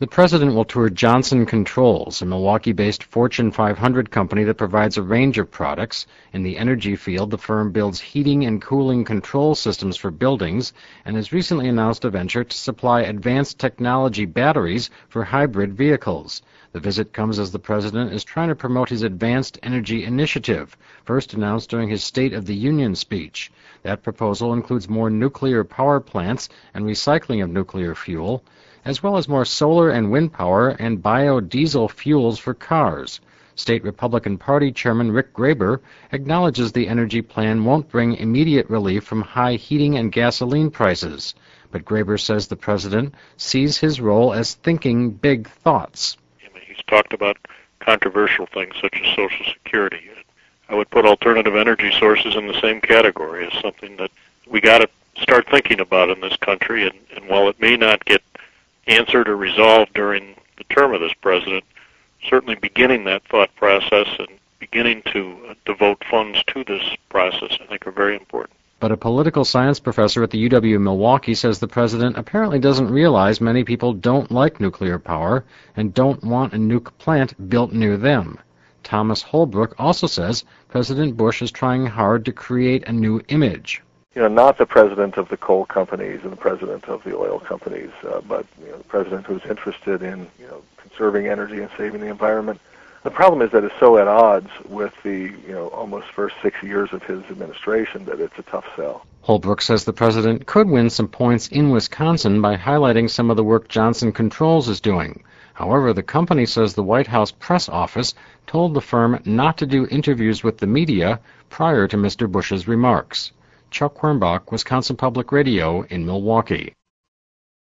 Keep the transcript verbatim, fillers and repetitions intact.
The president will tour Johnson Controls, a Milwaukee-based Fortune five hundred company that provides a range of products. In the energy field, the firm builds heating and cooling control systems for buildings and has recently announced a venture to supply advanced technology batteries for hybrid vehicles. The visit comes as the president is trying to promote his Advanced Energy Initiative, first announced during his State of the Union speech. That proposal includes more nuclear power plants and recycling of nuclear fuel, as well as more solar and wind power and biodiesel fuels for cars. State Republican Party Chairman Rick Graber acknowledges the energy plan won't bring immediate relief from high heating and gasoline prices, but Graber says the president sees his role as thinking big thoughts. He's talked about controversial things such as Social Security. I would put alternative energy sources in the same category as something that we got to start thinking about in this country, and, and while it may not get answered or resolved during the term of this president, certainly beginning that thought process and beginning to uh, devote funds to this process, I think, are very important. But a political science professor at the U W-Milwaukee says the president apparently doesn't realize many people don't like nuclear power and don't want a nuke plant built near them. Thomas Holbrook also says President Bush is trying hard to create a new image. You know, not the president of the coal companies and the president of the oil companies, uh, but you know, the president who's interested in you know conserving energy and saving the environment. The problem is that it's so at odds with the you know almost first six years of his administration that it's a tough sell. Holbrook says the president could win some points in Wisconsin by highlighting some of the work Johnson Controls is doing. However, the company says the White House press office told the firm not to do interviews with the media prior to Mister Bush's remarks. Chuck Quirmbach, Wisconsin Public Radio in Milwaukee.